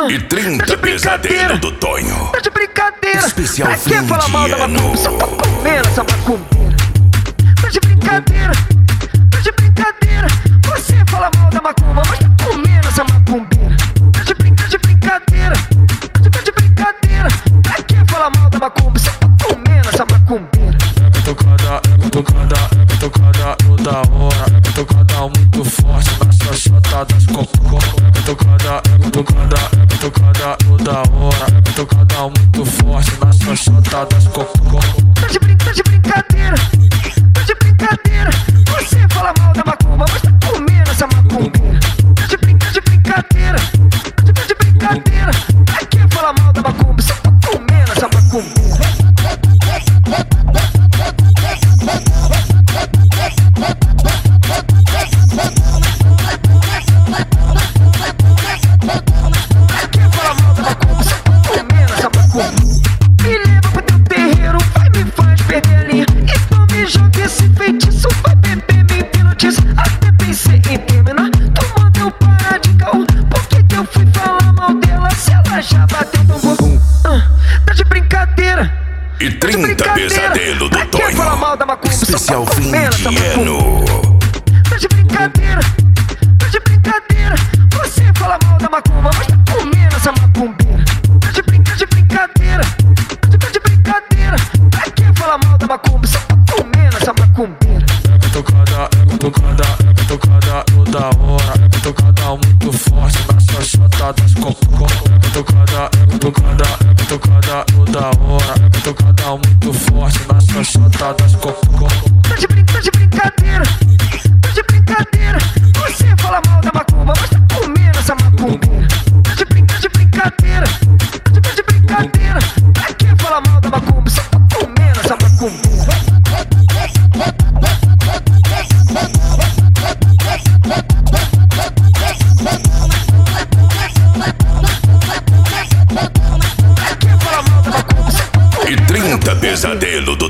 E 30 pesadelo do Tonho. Tá de brincadeira. Especial pra fim que falar mal da de ano. macumba? Só tá comendo essa macumbeira. Tá de brincadeira. Tá de brincadeira. Você fala mal da macumba, mas tá comendo essa macumbeira. Tá de brincadeira. Tá de brincadeira. Pra que falar mal da macumba? Você tá comendo essa macumbeira. É tocada toda hora, é tocada muito forte na xoxota das cocô. É tocada toda hora, é tocada muito forte na xoxota das cocô. Tá de brincadeira, tá de brincadeira. Você fala mal da macumba, mas tá comendo essa macumbeira. Tá de brincadeira, tá de brincadeira. Pra que falar mal da macumba? Você tá comendo essa macumbeira. Me leva pro teu terreiro, vai me faz perder a linha. Então me joga esse feitiço, vai beber me pênaltis. Até pensei em terminar, tomando eu parar de caô. Por que eu fui falar mal dela se ela já bateu tão bom? Tá de brincadeira. E 30 pesadelo do Pra que falar mal da Tonho. macumba? Especial Só tá fim comendo essa de macumba. ano. Tá de brincadeira, tá de brincadeira. Você fala mal da macumba, mas tá comendo essa macumbeira. Tá de brincadeira, tá de brincadeira. Pra que falar mal da macumba? Você tá comendo essa macumbeira. É tocada toda hora, é tocada muito forte na xoxota das cocô. É tocada toda hora, é tocada muito forte na xoxota das cocô. Tá de brincadeira, tá de brincadeira. Você fala mal da macumba, mas tá comendo essa macumbeira. Tá de brincadeira, tá de brincadeira. Pra que falar mal da macumba? Você tá comendo essa macumbeira. E 30 pesadelo do